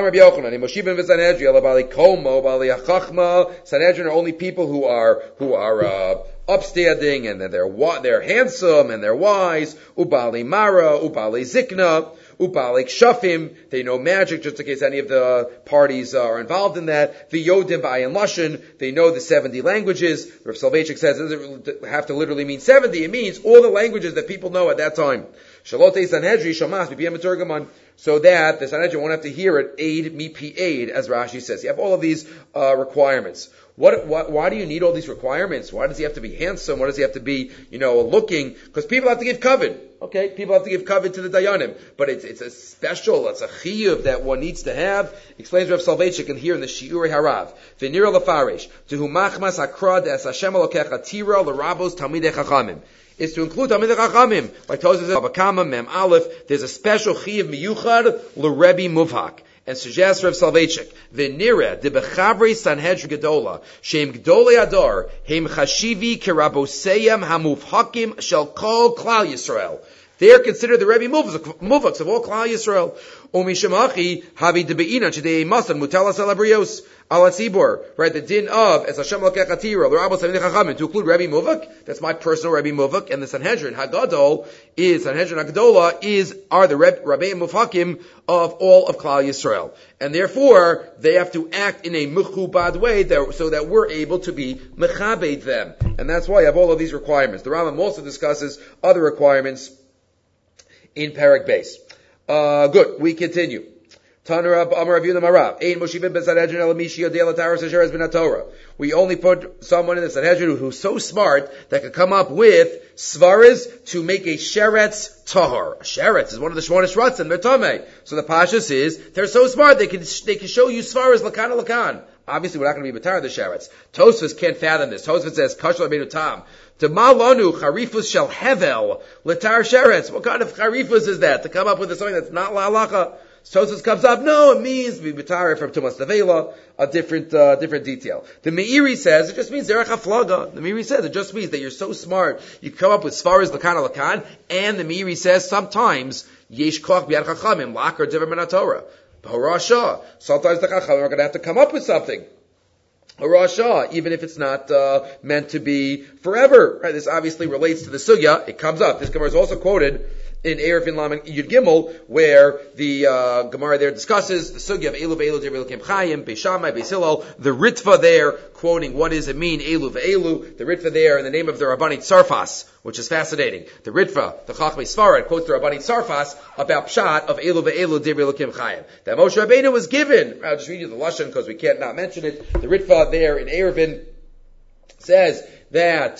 Speaker 1: Sanhedrin are only people who are upstanding, and they're handsome and they're wise. Ubali Mara, Ubali Zikna, Ubalik Shafim, they know magic, just in case any of the parties are involved in that. The Yodim Ba'ayin Lashon, they know the 70 languages. Rav Soloveitchik says it doesn't have to literally mean 70, it means all the languages that people know at that time. Shalote Sanhedri Shamas B'Piyam Turgaman, so that the Sanhedrin won't have to hear it, aid mi pi aid, as Rashi says. You have all of these requirements. Why do you need all these requirements? Why does he have to be handsome? Why does he have to be, looking? Because people have to give kavod. Okay, people have to give kavod to the dayanim, but it's a chiyuv that one needs to have. Explains Rav Soloveitchik and here in the Shiurei Harav. V'nira lefarish to machmas hakrad es Hashem Elokecha tira l'rabos talmidei chachamim. Is to include talmidei chachamim. Like Tosfos Babakama Mem Aleph, there's a special chiyuv miyuchad l'Rebbe Muvhak. And suggests Rav Soloveitchik, V'nira de bechavri Sanhedrin Gedola, Shem Gdolei Adar, Heim Chashivi Keraboseyam Hamuvhakim Shel Kol Klal Yisrael. They are considered the Rebbe Muvhaks of all Klal Yisrael. Umishamachi Havi de Be'inan Shedei Masan Mutalas Alabrios Ala Tzibor. Right, the din of as Hashem Lokech Atira, the Rabbos Talmidei Chachamim, to include Rebbe Muvhak. That's my personal Rebbe Muvhak, and the Sanhedrin Hagadol Sanhedrin Hagadola are the Rebbe Muvhakim of all of Klal Yisrael, and therefore they have to act in a mechubad way so that we're able to be mechabed them, and that's why I have all of these requirements. The Rambam also discusses other requirements in Perek Beis. Good. We continue. We only put someone in the Sanhedrin who's so smart that could come up with svaras to make a sheretz tahar. A sheretz is one of the Shmona Shratzim, and they're tamei. So the pashas is they're so smart they can show you svaras lakan lakan. Obviously, we're not going to be betar the sheretz. Tosfos can't fathom this. Tosfos says kashla beinu tam. To malanu charifus shel hevel letar sheretz. What kind of charifus is that? To come up with something that's not la halacha. Tosfos comes up, no, it means be betar from tumas nevela, a different detail. The Meiri says it just means derech haflaga. The Meiri says it just means that you're so smart, you come up with svaras lakan lakan, and the Meiri says sometimes yesh koch b'yad chachamim lakar divrei min haTorah. Harasha. Sometimes the chachamim are going to have to come up with something. Harasha, even if it's not meant to be forever. Right? This obviously relates to the sugya. It comes up. This Gemara is also quoted in Erevin Laman Yud Gimel, where the Gemara there discusses the sugya of Elu ve'elu Devrei Elokim Chayim, Beis Shammai, Beis Hillel, the Ritva there, quoting what does it mean, Elu ve'elu, the Ritva there in the name of the Rabbanit Sarfas, which is fascinating. The Ritva, the Chachmei Sfarad, quotes the Rabbanit Sarfas about Pshat of Elu ve'elu Devrei Elokim Chayim. That Moshe Rabbeinu was given, I'll just read you the Lashon because we can't not mention it, the Ritva there in Erevin says that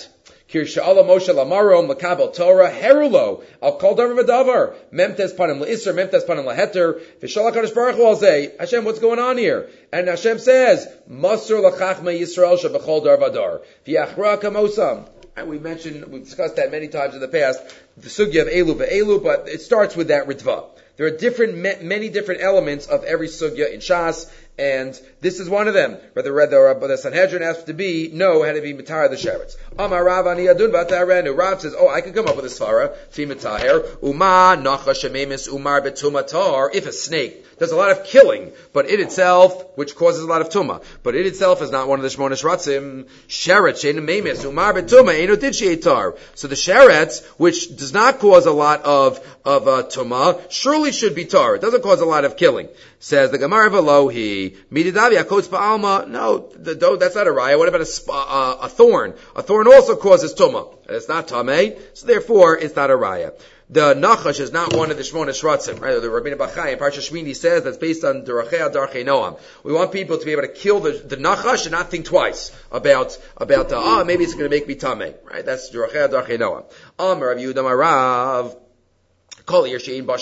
Speaker 2: Kirsha'ala Moshe Lamaro Makabel Torah Herulo Al Kol Davar V'Davar Memtes Panim LaIsser Memtes Panim LaHeter V'Shalach HaKadosh Baruch Hu will say, Hashem, what's going on here? And Hashem says, Masur L'Chachma Yisrael Shebechol Dar Vadar V'Yachra Kamosam. And we've discussed that many times in the past, the sugya of Elu ve'elu, but it starts with that ritva. There are many different elements of every sugya in Shas, and this is one of them. Whether the Sanhedrin asked to be, had to be Mitahar the Sheretz. Amar Rav ani adun b'tarenu. Rav says, I can come up with a svara to be Mitahar. Uma nachash shememis umar betumatar. If a snake does a lot of killing, but it itself, which causes a lot of tuma, but it itself is not one of the Shmona Shratzim, Sheretz shein memis umar betuma eino didsheitar. So the Sheretz, which does not cause a lot of tuma, surely should be tar. It doesn't cause a lot of killing. Says the Gemara Velohi, Mididavi Akotz Ba'alma. No, that's not a raya. What about a thorn? A thorn also causes tuma. And it's not tameh, so therefore it's not a raya. The Nachash is not one of the Shmona Shratzim, right? The Rabbeinu Bachai in Parsha Shmini says that's based on Derachei Darchei Noam. We want people to be able to kill the Nachash and not think twice about maybe it's going to make me tameh, right? That's Derachei Darchei Noam. Amar Rav Yehuda Marav. If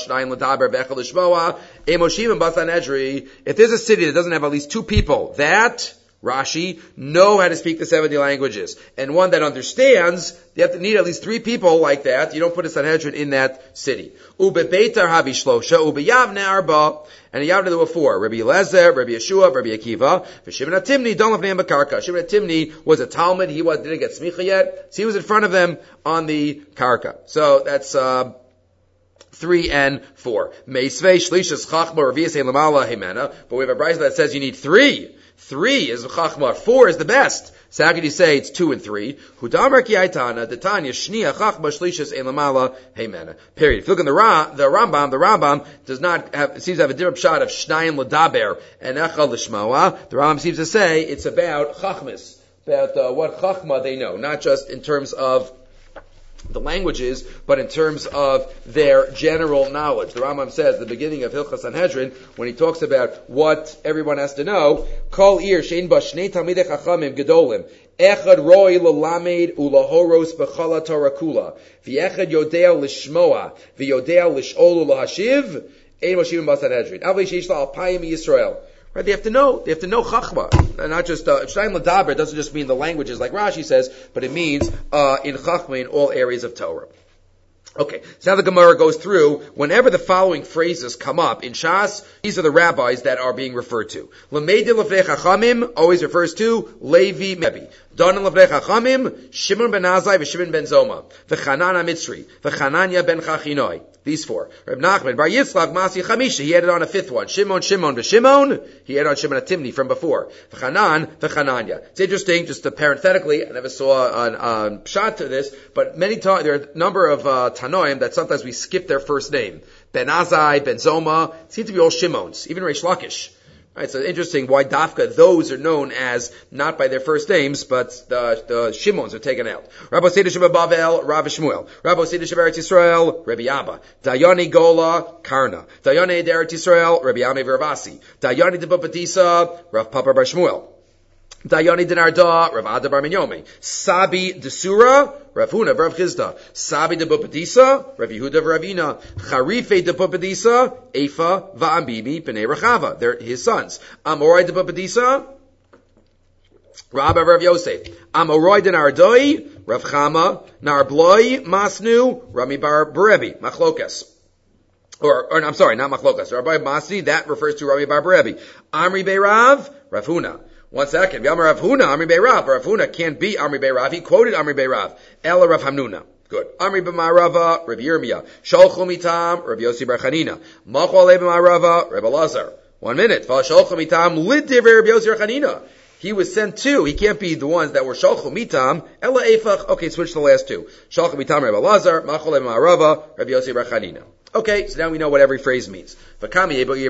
Speaker 2: there's a city that doesn't have at least two people that, Rashi, know how to speak the 70 languages, and one that understands, you have to need at least 3 people like that. You don't put a Sanhedrin in that city. Ube-beitar havi shlosha, ube-yavne arba, and in Yavne there were 4. Rabbi Eliezer, Rabbi Yeshua, Rabbi Akiva, Shimon HaTimni, don't lefneim b'karka. Shimon HaTimni was a Talmud, didn't get smicha yet, so he was in front of them on the karka. So that's, 3 and 4. Meisvei shlishas chachma revias lamala hemena. But we have a brayso that says you need 3. 3 is chachma. 4 is the best. So how could you say it's 2 and 3? Hudamar ki aitana detanya shnia chachma shlishas lamala hemena. Period. If you look in the Rambam does not have, it seems to have a different shot of shnayim ladaber and echad lishmoa. The Rambam seems to say it's about chachmas, about what chachma they know, not just in terms of the languages, but in terms of their general knowledge. The Rambam says at the beginning of Hilchas Sanhedrin, when he talks about what everyone has to know, Kol ir shein ba shnei talmidei chachamim gedolim, echad roi lelamed ulahoros b'chala Torah kula, v'echad yodea lishmoa, v'yodea lish'ol ulahashiv, ein moshivim b'Sanhedrin. Avli sheish la alpayim Yisrael. Right, they have to know chachma, and not just shnayim ladaber. It doesn't just mean the languages like Rashi says, but it means in chachma in all areas of Torah. Okay, so now the Gemara goes through, whenever the following phrases come up in Shas, these are the rabbis that are being referred to. L'meidei lefnei chachamim always refers to Levi Mebi. Donan lefnei chachamim, Shimon ben Azai v'Shimon ben Zoma, v'Chanan HaMitzri, v'Chananya ben Chachinoi. These 4. Reb Nachman, Bar Yitzchak, Masi Chamisha, he added on a 5th one. Shimon v'Shimon, he added on Shimon HaTimni from before. V'Chanan, v'Chananya. It's interesting, just parenthetically, I never saw a shot to this, but many times, there are a number of Tanoim that sometimes we skip their first name. Ben Azai, Ben Zoma, seem to be all Shimons, even Reish Lakish. Right, so interesting why Dafka, those are known as not by their first names, but the Shimons are taken out. Rabbi Seder Sheba Bavel, Rav Shmuel. Rabbi Seder Sheba Eretz Yisrael, Rabbi Abba. Dayani Gola, Karna. Dayani Eretz Yisrael, Rabbi Ame Veravasi. Dayani de Babatisa, Rav Papa Bar Shmuel. Dayani Dinarda, Rav Ada Bar Minyomi. Sabi de Sura, Rav Huna, Rav Chizda. Sabi de Bupadisa, Rav Yehuda, Ravina. Charife de Bupadisa, Efa, Va'ambibi, B'nei Rechava. They're his sons. Amorai de Bupadisa, Rabba Rav Yosef. Amorai de Nardoi, Rav Chama. Narbloi, Masnu, Rami Bar Berebi. Machlokas. Or I'm sorry, not Machlokas. Rabbi Masni, that refers to Rami Bar Berebi. Amri Beirav, Rav Huna. One second. V'amar Rav Huna, Amri Beirav. Rav Huna can't be Amri Beirav. He quoted Amri Beirav. Ela Rav Hamnuna. Good. Amri b'Marava, Rav Yirmiyah. Sholchu mitam, Rav Yossi bar Chanina. Machu alei b'Marava, Rav Elazar. 1 minute. V'sholchu mitam, lidivir Rav Yossi bar Chanina. He was sent 2. He can't be the ones that were Sholchu mitam. Ela efach. Okay, switch the last 2. Sholchu mitam, Rav Elazar. Machu alei b'Marava, Rav Yossi bar Chanina. Okay, so now we know what every phrase means. How many people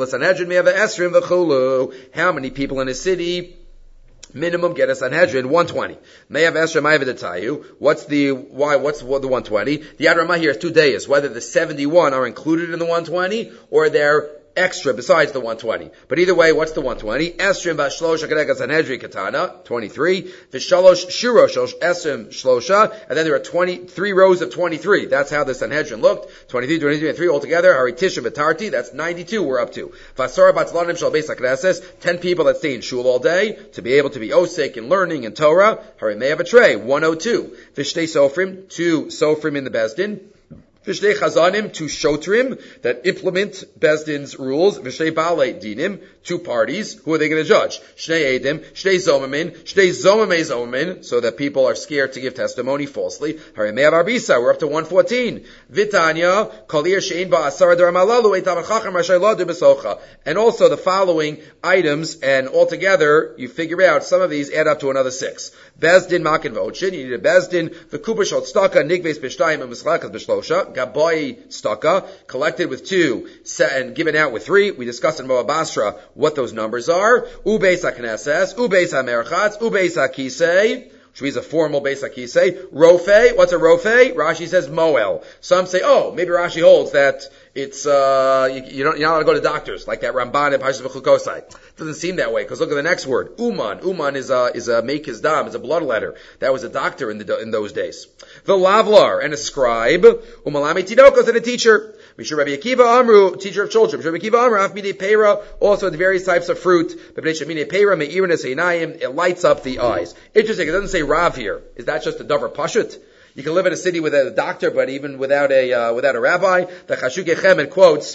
Speaker 2: in a city minimum get a Sanhedrin? 120. May have Esra, may have Detayu. What's the 120? The Adrama here is 2 days. Whether the 71 are included in the 120 or they're extra besides the 120. But either way, what's the 120? Esrim Bashlosha Kedeka Sanhedri Katana, 23. Vishalosh Shirosh Esrim Shlosha, and then there are 23 rows of 23. That's how the Sanhedrin looked. 23, 23, and 3 altogether. Haritisha Vitarti, that's 92 we're up to. Vasora Batzlanim Shal Beis HaKnesses, 10 people that stay in shul all day to be able to be osek and learning in Torah. Harimei Avatray, 102. Vishtei Sofrim, 2 Sofrim in the Bezdin. Vishnei Chazanim, 2 Shotrim that implement Bezdin's rules. Vishnei Baalei Dinim, 2 parties. Who are they going to judge? Shnei Edim, Shnei Zomamim, so that people are scared to give testimony falsely. Harimei Avarbisa, we're up to 114. Vitanya, Kalir Shein Ba'asar Daramalalu, Eitav Chacham Rashayla Besocha. And also the following items, and altogether, you figure out, some of these add up to another 6. Bezdin Makin V'Ochin, you need a Bezdin, V'Kubash Otstaka, Nigves B'Shtayim, and Mischakas B'Shlosha. Gaboy Staka, collected with 2 and given out with 3. We discussed in Moab Basra what those numbers are. Ubeis HaKnesses, Ubeis HaMerchatz, Ubeis HaKisei, which means a formal Beis HaKisei. Rofe, what's a Rofe? Rashi says Moel. Some say, maybe Rashi holds that it's, you're not allowed to go to doctors, like that Ramban and Parshas V'Chukosai. Doesn't seem that way, because look at the next word. Uman. Uman is a Meikiz Dam, is a blood letter. That was a doctor in those days. The Lavlar, and a scribe. Umalami Tidokos, and a teacher. Mishur Rabbi Akiva Amru, teacher of children. Mishur Rabbi Akiva Amru, Afmide Peira, also the various types of fruit. It lights up the eyes. Interesting, it doesn't say Rav here. Is that just a Davar Pashut? You can live in a city without a doctor, but even without a rabbi. The Chashukei Chemed quotes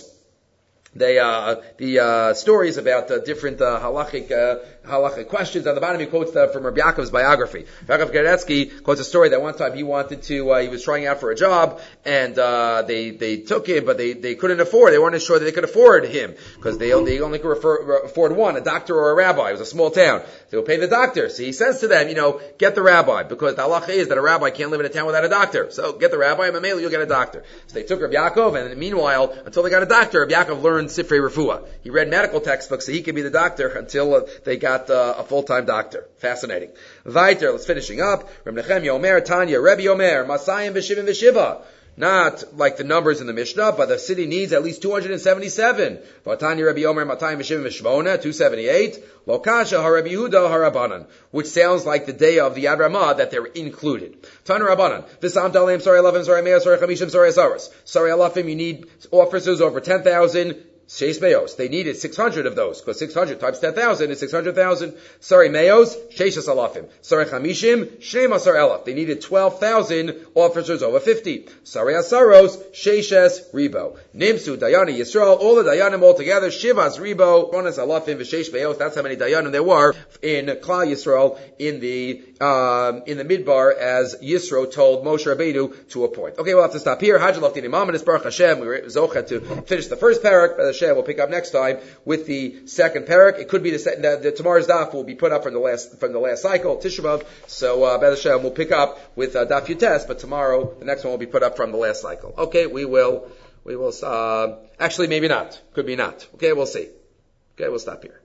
Speaker 2: the stories about different halachic questions. On the bottom he quotes from Rabbi Yaakov's biography. Yaakov Garetsky quotes a story that one time he wanted to, he was trying out for a job, and they took him, but they couldn't afford, they weren't sure that they could afford him, because they only could afford one, a doctor or a rabbi. It was a small town. They will pay the doctor. So he says to them, get the rabbi, because the halacha is that a rabbi can't live in a town without a doctor. So get the rabbi, and Mamela, you'll get a doctor. So they took Rabbi Yaakov, and meanwhile, until they got a doctor, Rabbi Yaakov learned Sifrei Refuah. He read medical textbooks so he could be the doctor until they got a full-time doctor. Fascinating. Weiter, let's finishing up. Reb Nechemia Omer, Tanya, Rebbe Omer, Masayim v'shivim v'shiva. Not like the numbers in the Mishnah, but the city needs at least 277. Vatanya Rebbe Omer, Matayim v'shivim v'shvona, 278. Lokasha HaRebbe Yehuda HaRabbanan, which sounds like the day of the Yad Ramah that they're included. Tana Rabbanan, V'sam Dalim, Sorry Alafim, Sorry Meah, Sorry Chamishim, Sorry Asaras. Sorry Alafim, you need officers over 10,000. Sheis Meos. They needed 600 of those, because 600 times 10,000 is 600,000. Sorry Meos, Sheishas Alafim. Sorry Chamishim, Sheimasar Elaf. They needed 12,000 officers over 50. Sorry Asaros, Sheishas Ribo. Nimsu, Dayani, Yisrael, all the Dayanim all together, Shivas Ribo, Ronas Alafim, V'Sheish Meos. That's how many Dayanim there were in Klal Yisrael in the Midbar, as Yisro told Moshe Rabbeinu to appoint. Okay, we'll have to stop here. Hajjalach Din Imam and Baruch Hashem. We were zochet to finish the first parak. We'll pick up next time with the second parak. It could be the tomorrow's daf will be put up from the last cycle, Tisha B'Av. So Be'ez Hashem, we'll pick up with daf Yutes, but tomorrow the next one will be put up from the last cycle. Okay, we will. Actually, maybe not. Could be not. Okay, we'll see. Okay, we'll stop here.